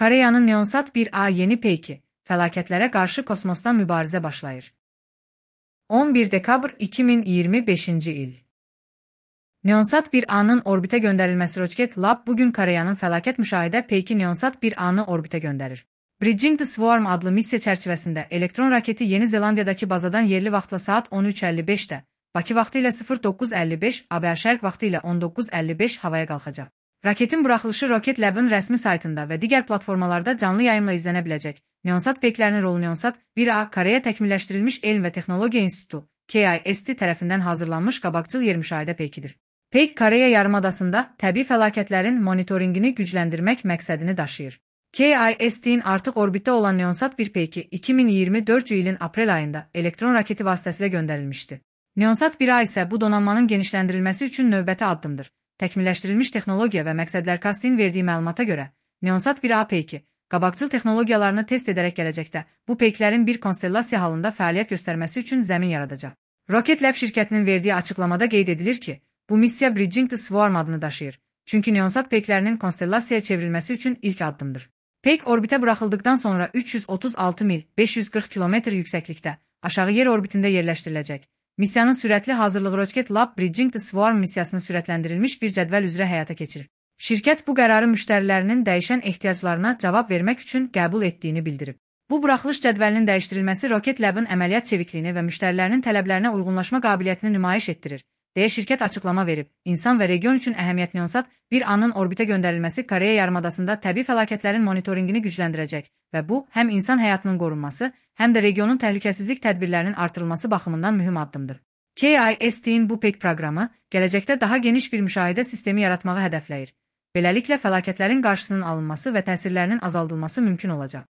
Koreyanın Neonsat 1A yeni peyki, fəlakətlərə qarşı kosmosdan mübarizə başlayır. 11 dekabr 2025-ci il. Neonsat 1A'nın orbitə göndərilməsi Rocket Lab bugün Koreyanın fəlakət müşahidə peyki Neonsat 1A'nı orbitə göndərir. Bridging the Swarm adlı missiya çərçivəsində elektron raketi Yeni Zelandiyadakı bazadan yerli vaxtla saat 13:55-də, Bakı vaxtı ilə 09:55, ABŞ şərq vaxtı ilə 19:55 havaya qalxacaq. Raketin buraxılışı Rocket Lab'ın rəsmi saytında və digər platformalarda canlı yayımla izlənə biləcək. Neonsat peyklərinin rolu Neonsat 1A Koreya Təkmilləşdirilmiş Elm və Texnologiya İnstitutu KIST tərəfindən hazırlanmış qabaqcıl yer müşahidə peykidir. Peyk Koreya yarımadasında təbii fəlakətlərin monitorinqini gücləndirmək məqsədini daşıyır. KIST-in artıq orbitdə olan Neonsat 1 peyki 2024 ilin aprel ayında elektron raketi vasitəsilə göndərilmişdi. Neonsat 1A isə bu donanmanın genişləndirilməsi üçün növbəti addımdır. Təkmilləşdirilmiş texnologiya və məqsədlər KIST-in verdiyi məlumata görə, Neonsat 1A peyki qabaqcıl texnologiyalarını test edərək gələcəkdə bu peyklərin bir konstellasiya halında fəaliyyət göstərməsi üçün zəmin yaradacaq. Rocket Lab şirkətinin verdiyi açıqlamada qeyd edilir ki, bu missiya Bridging the Swarm adını daşıyır, çünki Neonsat peyklərinin konstellasiyaya çevrilməsi üçün ilk addımdır. Peyk orbitə buraxıldıqdan sonra 336 mil 540 kilometr yüksəklikdə aşağı yer orbitində yerləşdiriləcək. Missiyanın sürətli hazırlığı Rocket Lab Bridging the Swarm missiyasını sürətləndirilmiş bir cədvəl üzrə həyata keçirir. Şirkət bu qərarı müştərilərinin dəyişən ehtiyaclarına cavab vermək üçün qəbul etdiyini bildirib. Bu buraxılış cədvəlinin dəyişdirilməsi Rocket Lab'ın əməliyyat çevikliyini və müştərilərinin tələblərinə uyğunlaşma qabiliyyətini nümayiş etdirir, deyə şirkət açıqlama verib. İnsan və region üçün əhəmiyyətli Neonsat 1A'nın orbitə göndərilməsi Koreya yarımadasında təbii fəlakətlərin monitorinqini gücləndirəcək və bu, həm insan həyatının qorunması, həm də regionun təhlükəsizlik tədbirlərinin artırılması baxımından mühüm addımdır. KIST-in bu peyk proqramı gələcəkdə daha geniş bir müşahidə sistemi yaratmağı hədəfləyir. Beləliklə, fəlakətlərin qarşısının alınması və təsirlərinin azaldılması mümkün olacaq.